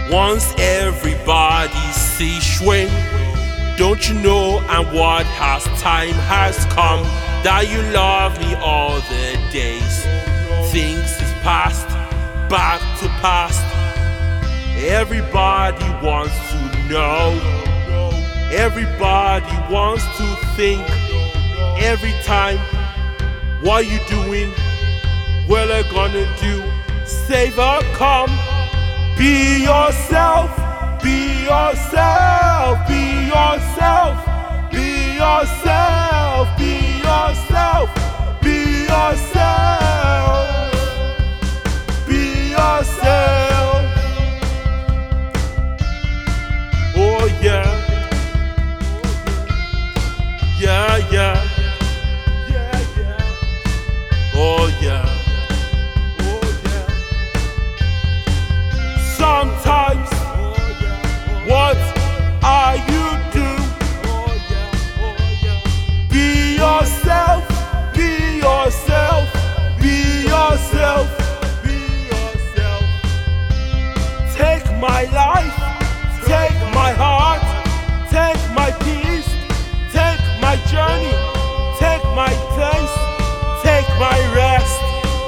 Once everybody see swing, don't you know, and what has time has come, that you love me all the days. Things is past, back to past. Everybody wants to know, everybody wants to think. Every time, what you doing, what I gonna do? Save or come. Be yourself, be yourself, be yourself, be yourself, be yourself, be yourself, be yourself. Oh yeah, yeah, yeah, yeah, yeah. Oh yeah. Sometimes, what are you do? Be yourself, be yourself, be yourself, be yourself. Take my life, take my heart, take my peace, take my journey, take my taste, take my rest.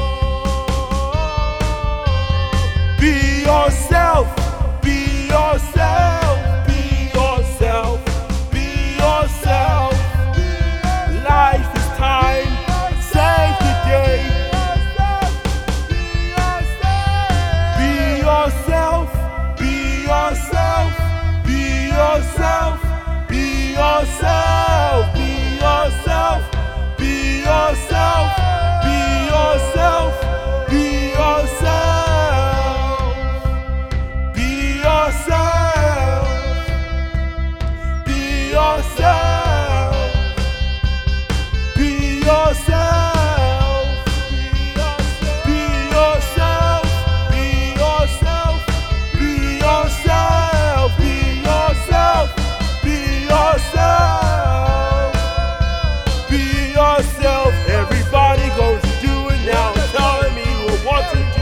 Be yourself, be yourself, be yourself, be yourself. Life is time, save the day. Be yourself, be yourself, be yourself, be yourself, be yourself, be yourself, be yourself, be yourself. Everybody goes to do it now, telling me what to do.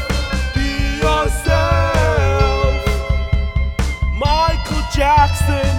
Jackson.